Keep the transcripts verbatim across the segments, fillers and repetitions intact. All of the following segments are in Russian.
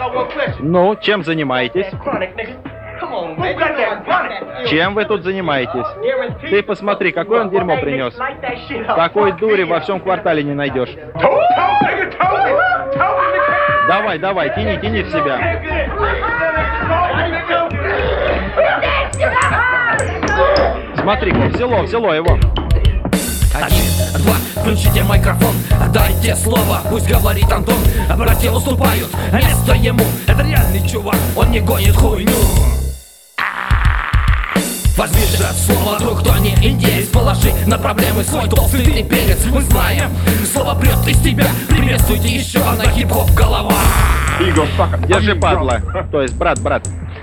Ну, чем занимаетесь? Чем вы тут занимаетесь? Ты посмотри, какое он дерьмо принес. Такой дури во всем квартале не найдешь. Давай, давай, тяни, тяни в себя. Смотри-ка, взяло, взяло его. Один, два, включите микрофон, дайте слово, пусть говорит Антон. Братья уступают место ему, это реальный чувак, он не гонит хуйню. Возьми же слово, друг, кто не индеец, положи на проблемы свой толстый ты перец. Мы знаем, слово прет из тебя, приветствуйте еще на хип-хоп голова. Держи, падла, то есть брат, брат.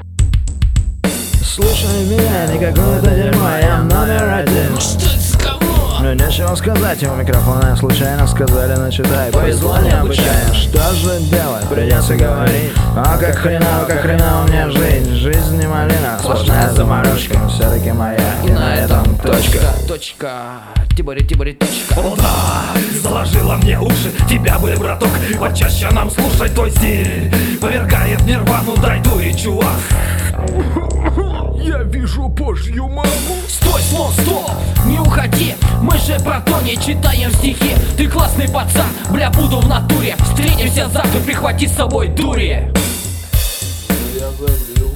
Слушай меня, не какое-то дерьмо, я номер один. Ну что это за говно? Ну нечего сказать, ему микрофона случайно сказали, начитай. Повезло необычайно, что же делать, придется говорить. А как хреново, как хреново мне жизнь. Жизнь не малина, сложная заморочка, но все-таки моя. И на этом точка. Точка, тибори, тибори, точка. О да, заложила мне уши, тебя бы, браток, почаще нам слушать твой стиль. Повергает в нирвану, дай дури, чувак. Я вижу божью маму. Стой, слон, стоп, не уходи. Мы же про то не читаем стихи. Ты классный пацан, бля, буду в натуре. Встретимся завтра, прихвати с собой дури. Я забил.